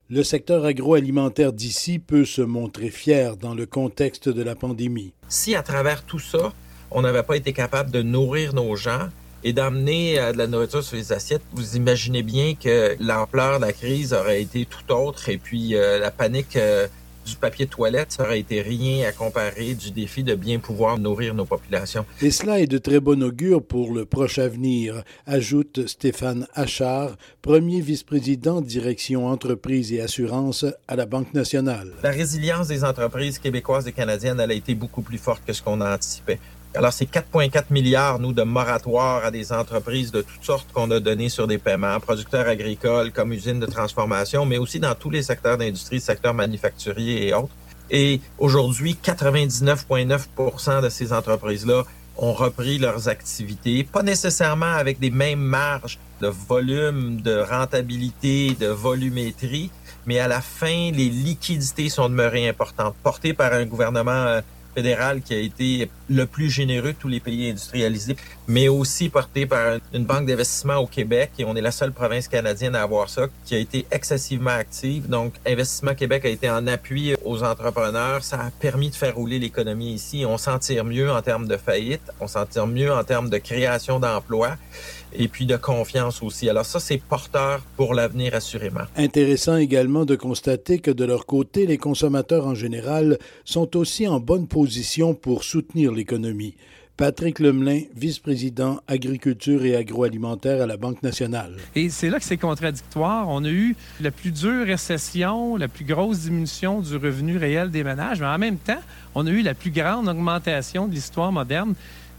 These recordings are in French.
Le secteur agroalimentaire d'ici peut se montrer fier dans le contexte de la pandémie. Si à travers tout ça, on n'avait pas été capable de nourrir nos gens et d'amener de la nourriture sur les assiettes, vous imaginez bien que l'ampleur de la crise aurait été tout autre et puis la panique du papier de toilette, ça aurait été rien à comparer du défi de bien pouvoir nourrir nos populations. Et cela est de très bon augure pour le proche avenir, ajoute Stéphane Achard, premier vice-président direction entreprises et assurances à la Banque nationale. La résilience des entreprises québécoises et canadiennes, elle a été beaucoup plus forte que ce qu'on anticipait. Alors, c'est 4,4 milliards, nous, de moratoires à des entreprises de toutes sortes qu'on a donné sur des paiements, producteurs agricoles comme usines de transformation, mais aussi dans tous les secteurs d'industrie, secteurs manufacturiers et autres. Et aujourd'hui, 99,9% de ces entreprises-là ont repris leurs activités, pas nécessairement avec des mêmes marges de volume, de rentabilité, de volumétrie, mais à la fin, les liquidités sont demeurées importantes, portées par un gouvernement fédéral qui a été le plus généreux de tous les pays industrialisés, mais aussi porté par une banque d'investissement au Québec, et on est la seule province canadienne à avoir ça, qui a été excessivement active. Donc, Investissement Québec a été en appui aux entrepreneurs. Ça a permis de faire rouler l'économie ici. On s'en tire mieux en termes de faillite, on s'en tire mieux en termes de création d'emplois et puis de confiance aussi. Alors ça, c'est porteur pour l'avenir assurément. Intéressant également de constater que de leur côté, les consommateurs en général sont aussi en bonne position pour soutenir l'économie. Patrick Lemelin, vice-président agriculture et agroalimentaire à la Banque nationale. Et c'est là que c'est contradictoire. On a eu la plus dure récession, la plus grosse diminution du revenu réel des ménages, mais en même temps, on a eu la plus grande augmentation de l'histoire moderne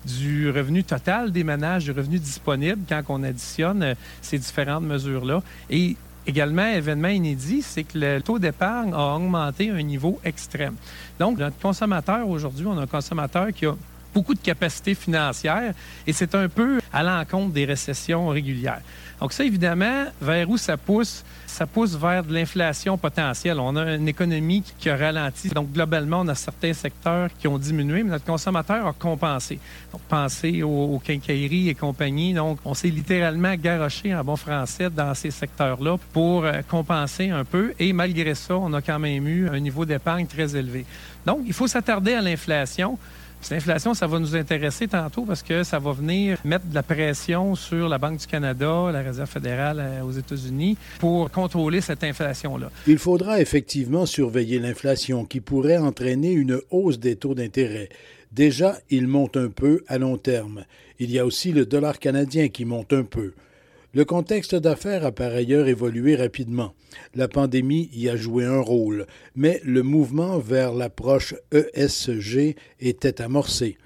du revenu total des ménages, du revenu disponible quand on additionne ces différentes mesures-là. Et également, événement inédit, c'est que le taux d'épargne a augmenté à un niveau extrême. Donc, notre consommateur, aujourd'hui, on a un consommateur qui a beaucoup de capacités financières et c'est un peu à l'encontre des récessions régulières. Donc ça, évidemment, vers où ça pousse? Ça pousse vers de l'inflation potentielle. On a une économie qui a ralenti. Donc, globalement, on a certains secteurs qui ont diminué, mais notre consommateur a compensé. Donc, pensez aux quincailleries et compagnie. Donc, on s'est littéralement garroché en bon français dans ces secteurs-là pour compenser un peu. Et malgré ça, on a quand même eu un niveau d'épargne très élevé. Donc, il faut s'attarder à l'inflation. Puis l'inflation, ça va nous intéresser tantôt parce que ça va venir mettre de la pression sur la Banque du Canada, la Réserve fédérale aux États-Unis pour contrôler cette inflation-là. Il faudra effectivement surveiller l'inflation qui pourrait entraîner une hausse des taux d'intérêt. Déjà, il monte un peu à long terme. Il y a aussi le dollar canadien qui monte un peu. Le contexte d'affaires a par ailleurs évolué rapidement. La pandémie y a joué un rôle, mais le mouvement vers l'approche ESG était amorcé.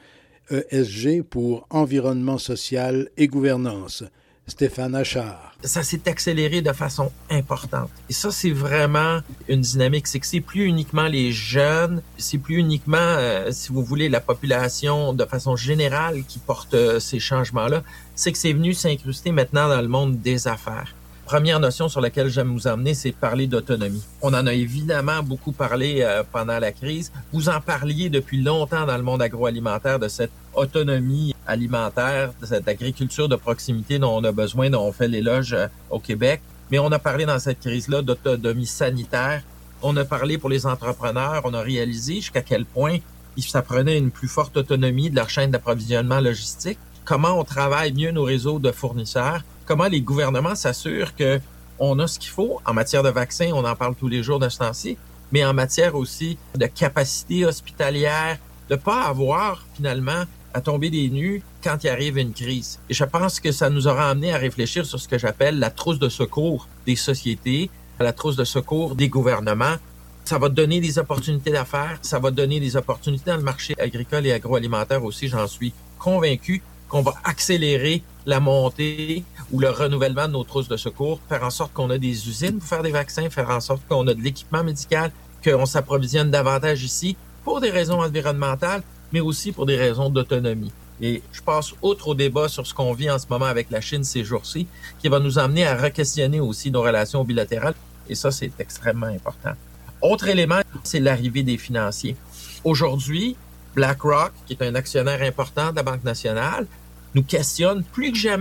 ESG pour Environnement social et gouvernance. Stéphane Achard. Ça s'est accéléré de façon importante. Et ça, c'est vraiment une dynamique. C'est que c'est plus uniquement les jeunes, c'est plus uniquement, si vous voulez, la population de façon générale qui porte ces changements-là. C'est que c'est venu s'incruster maintenant dans le monde des affaires. Première notion sur laquelle j'aime vous emmener, c'est parler d'autonomie. On en a évidemment beaucoup parlé pendant la crise. Vous en parliez depuis longtemps dans le monde agroalimentaire de cette autonomie alimentaire, de cette agriculture de proximité dont on a besoin, dont on fait l'éloge au Québec. Mais on a parlé dans cette crise-là d'autonomie sanitaire. On a parlé pour les entrepreneurs, on a réalisé jusqu'à quel point ça prenait une plus forte autonomie de leur chaîne d'approvisionnement logistique. Comment on travaille mieux nos réseaux de fournisseurs, comment les gouvernements s'assurent qu'on a ce qu'il faut. En matière de vaccins, on en parle tous les jours de ce temps-ci, mais en matière aussi de capacité hospitalière, de pas avoir finalement à tomber des nues quand il arrive une crise. Et je pense que ça nous aura amené à réfléchir sur ce que j'appelle la trousse de secours des sociétés, la trousse de secours des gouvernements. Ça va donner des opportunités d'affaires, ça va donner des opportunités dans le marché agricole et agroalimentaire aussi, j'en suis convaincu, qu'on va accélérer la montée ou le renouvellement de nos trousses de secours, faire en sorte qu'on a des usines pour faire des vaccins, faire en sorte qu'on a de l'équipement médical, qu'on s'approvisionne davantage ici pour des raisons environnementales, mais aussi pour des raisons d'autonomie. Et je passe outre au débat sur ce qu'on vit en ce moment avec la Chine ces jours-ci, qui va nous amener à re-questionner aussi nos relations bilatérales. Et ça, c'est extrêmement important. Autre élément, c'est l'arrivée des financiers. Aujourd'hui, BlackRock, qui est un actionnaire important de la Banque nationale, nous questionne plus que jamais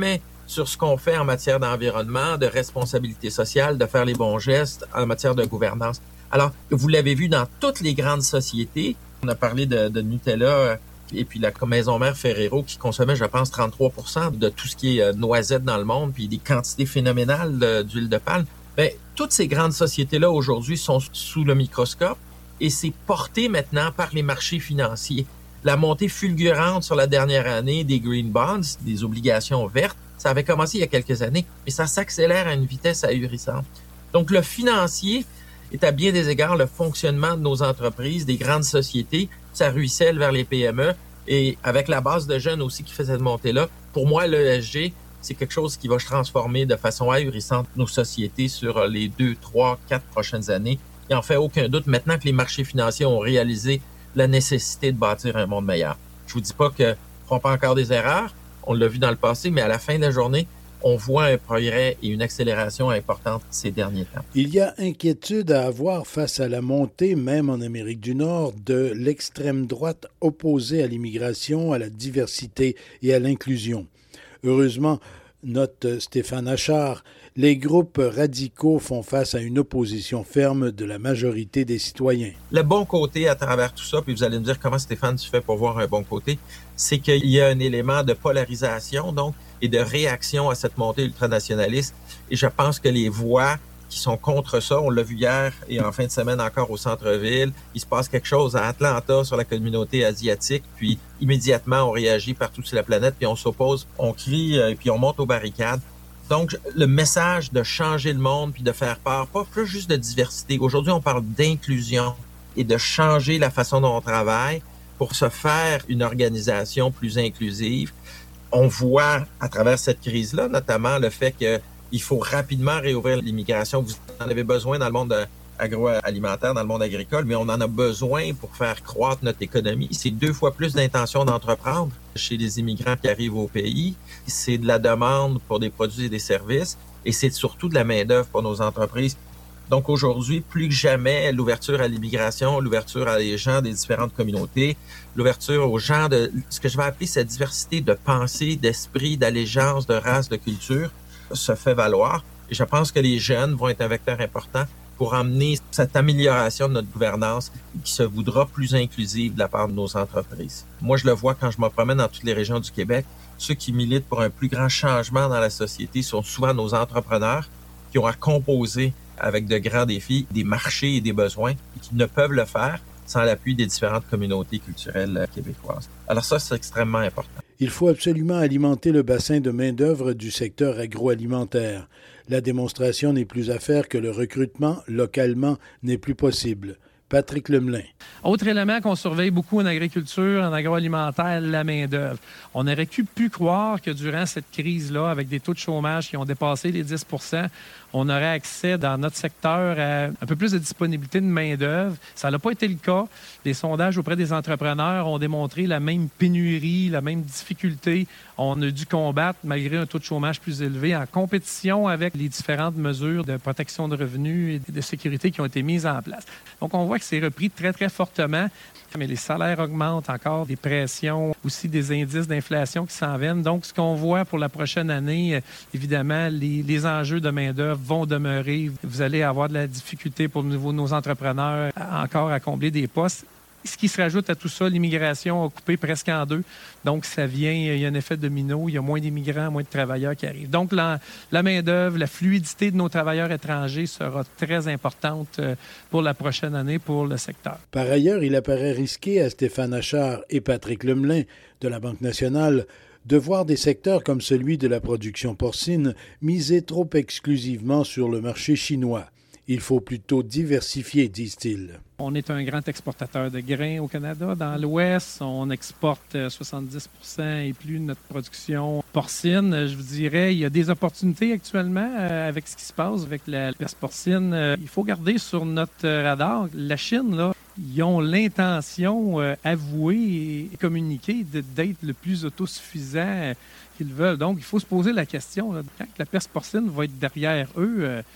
sur ce qu'on fait en matière d'environnement, de responsabilité sociale, de faire les bons gestes en matière de gouvernance. Alors, vous l'avez vu dans toutes les grandes sociétés. On a parlé de Nutella et puis la maison mère Ferrero qui consommait, je pense, 33% de tout ce qui est noisettes dans le monde, puis des quantités phénoménales d'huile de palme. Bien, toutes ces grandes sociétés-là aujourd'hui sont sous le microscope et c'est porté maintenant par les marchés financiers. La montée fulgurante sur la dernière année des green bonds, des obligations vertes, ça avait commencé il y a quelques années, mais ça s'accélère à une vitesse ahurissante. Donc, le financier est à bien des égards le fonctionnement de nos entreprises, des grandes sociétés, ça ruisselle vers les PME et avec la base de jeunes aussi qui fait cette montée-là, pour moi, l'ESG, c'est quelque chose qui va transformer de façon ahurissante nos sociétés sur les 2, 3, 4 prochaines années. Il n'en fait aucun doute maintenant que les marchés financiers ont réalisé la nécessité de bâtir un monde meilleur. Je vous dis pas qu'ils ne feront pas encore des erreurs, on l'a vu dans le passé, mais à la fin de la journée, on voit un progrès et une accélération importante ces derniers temps. Il y a inquiétude à avoir face à la montée, même en Amérique du Nord, de l'extrême droite opposée à l'immigration, à la diversité et à l'inclusion. Heureusement, note Stéphane Achard, les groupes radicaux font face à une opposition ferme de la majorité des citoyens. Le bon côté à travers tout ça, puis vous allez me dire comment Stéphane tu fais pour voir un bon côté, c'est qu'il y a un élément de polarisation donc et de réaction à cette montée ultranationaliste. Et je pense que les voix qui sont contre ça, on l'a vu hier et en fin de semaine encore au centre-ville, il se passe quelque chose à Atlanta sur la communauté asiatique, puis immédiatement on réagit partout sur la planète, puis on s'oppose, on crie, puis on monte aux barricades. Donc, le message de changer le monde puis de faire part, pas juste de diversité. Aujourd'hui, on parle d'inclusion et de changer la façon dont on travaille pour se faire une organisation plus inclusive. On voit à travers cette crise-là, notamment le fait qu'il faut rapidement réouvrir l'immigration. Vous en avez besoin dans le monde agroalimentaire, dans le monde agricole, mais on en a besoin pour faire croître notre économie. C'est 2 fois plus d'intention d'entreprendre chez les immigrants qui arrivent au pays. C'est de la demande pour des produits et des services et c'est surtout de la main-d'œuvre pour nos entreprises. Donc aujourd'hui, plus que jamais, l'ouverture à l'immigration, l'ouverture à les gens des différentes communautés, l'ouverture aux gens de ce que je vais appeler cette diversité de pensée, d'esprit, d'allégeance, de race, de culture se fait valoir. Et je pense que les jeunes vont être un vecteur important pour amener cette amélioration de notre gouvernance qui se voudra plus inclusive de la part de nos entreprises. Moi, je le vois quand je me promène dans toutes les régions du Québec. Ceux qui militent pour un plus grand changement dans la société sont souvent nos entrepreneurs qui ont à composer avec de grands défis, des marchés et des besoins, et qui ne peuvent le faire sans l'appui des différentes communautés culturelles québécoises. Alors ça, c'est extrêmement important. Il faut absolument alimenter le bassin de main-d'œuvre du secteur agroalimentaire. La démonstration n'est plus à faire que le recrutement localement n'est plus possible. Patrick Lemelin. Autre élément qu'on surveille beaucoup en agriculture, en agroalimentaire, la main-d'œuvre. On aurait pu croire que durant cette crise-là, avec des taux de chômage qui ont dépassé les 10 %, on aurait accès dans notre secteur à un peu plus de disponibilité de main-d'œuvre. Ça n'a pas été le cas. Les sondages auprès des entrepreneurs ont démontré la même pénurie, la même difficulté. On a dû combattre, malgré un taux de chômage plus élevé, en compétition avec les différentes mesures de protection de revenus et de sécurité qui ont été mises en place. Donc, on voit que c'est repris très, très fortement. Mais les salaires augmentent encore, des pressions, aussi des indices d'inflation qui s'en viennent. Donc, ce qu'on voit pour la prochaine année, évidemment, les enjeux de main-d'œuvre vont demeurer. Vous allez avoir de la difficulté pour nos entrepreneurs encore à combler des postes. Ce qui se rajoute à tout ça, l'immigration a coupé presque en 2. Donc, ça vient, il y a un effet domino, il y a moins d'immigrants, moins de travailleurs qui arrivent. Donc, la main-d'œuvre, la fluidité de nos travailleurs étrangers sera très importante pour la prochaine année pour le secteur. Par ailleurs, il apparaît risqué à Stéphane Achard et Patrick Lemelin de la Banque nationale de voir des secteurs comme celui de la production porcine miser trop exclusivement sur le marché chinois. Il faut plutôt diversifier, disent-ils. On est un grand exportateur de grains au Canada. Dans l'Ouest, on exporte 70 % et plus de notre production porcine. Je vous dirais, il y a des opportunités actuellement avec ce qui se passe avec la peste porcine. Il faut garder sur notre radar. La Chine, là, ils ont l'intention avouée et communiquée d'être le plus autosuffisant qu'ils veulent. Donc, il faut se poser la question, là, quand la peste porcine va être derrière eux,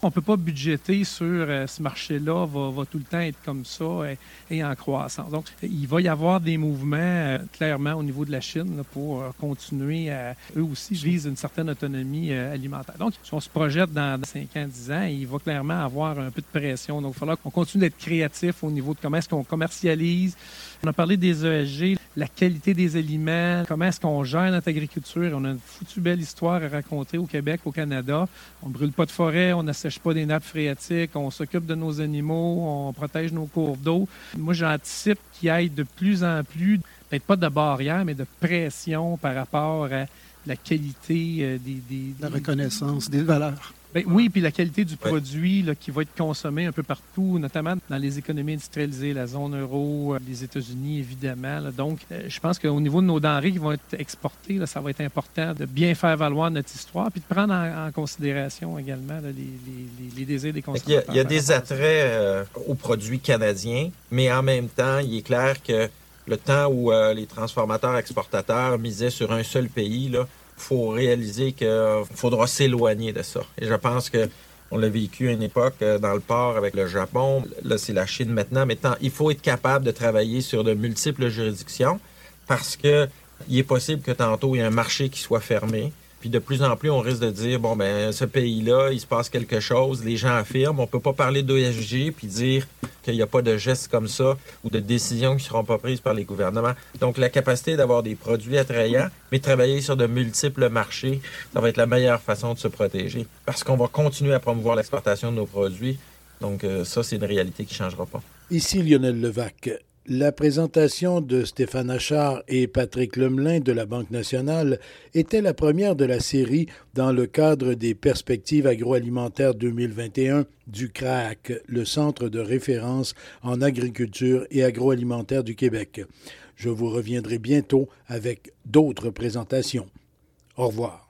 On ne peut pas budgéter sur ce marché-là va tout le temps être comme ça et en croissance. Donc, il va y avoir des mouvements clairement au niveau de la Chine là, pour continuer à, eux aussi, visent une certaine autonomie alimentaire. Donc, si on se projette dans 5 ans, 10 ans, il va clairement avoir un peu de pression. Donc, il va falloir qu'on continue d'être créatif au niveau de comment est-ce qu'on commercialise. On a parlé des ESG, la qualité des aliments, comment est-ce qu'on gère notre agriculture. On a une foutue belle histoire à raconter au Québec, au Canada. On ne brûle pas de forêt, on n'assèche pas des nappes phréatiques, on s'occupe de nos animaux, on protège nos cours d'eau. Moi, j'anticipe qu'il y ait de plus en plus, peut-être pas de barrières, mais de pression par rapport à la qualité la reconnaissance des valeurs. Bien, oui, puis la qualité du produit là, qui va être consommé un peu partout, notamment dans les économies industrialisées, la zone euro, les États-Unis, évidemment. Là. Donc, je pense qu'au niveau de nos denrées qui vont être exportées, là, ça va être important de bien faire valoir notre histoire, puis de prendre en considération également là, les désirs des consommateurs. Il y a des attraits aux produits canadiens, mais en même temps, il est clair que le temps où les transformateurs exportateurs misaient sur un seul pays, là, faut réaliser qu'il faudra s'éloigner de ça. Et je pense qu'on l'a vécu à une époque dans le port avec le Japon. Là, c'est la Chine maintenant. Mais il faut être capable de travailler sur de multiples juridictions parce qu'il est possible que tantôt, il y ait un marché qui soit fermé. Puis de plus en plus, on risque de dire, bon, ben ce pays-là, il se passe quelque chose. Les gens affirment. On peut pas parler d'ESG puis dire qu'il n'y a pas de gestes comme ça ou de décisions qui ne seront pas prises par les gouvernements. Donc, la capacité d'avoir des produits attrayants, mais travailler sur de multiples marchés, ça va être la meilleure façon de se protéger. Parce qu'on va continuer à promouvoir l'exportation de nos produits. Donc, ça, c'est une réalité qui ne changera pas. Ici Lionel Levac. La présentation de Stéphane Achard et Patrick Lemelin de la Banque nationale était la première de la série dans le cadre des perspectives agroalimentaires 2021 du CRAAC, le Centre de référence en agriculture et agroalimentaire du Québec. Je vous reviendrai bientôt avec d'autres présentations. Au revoir.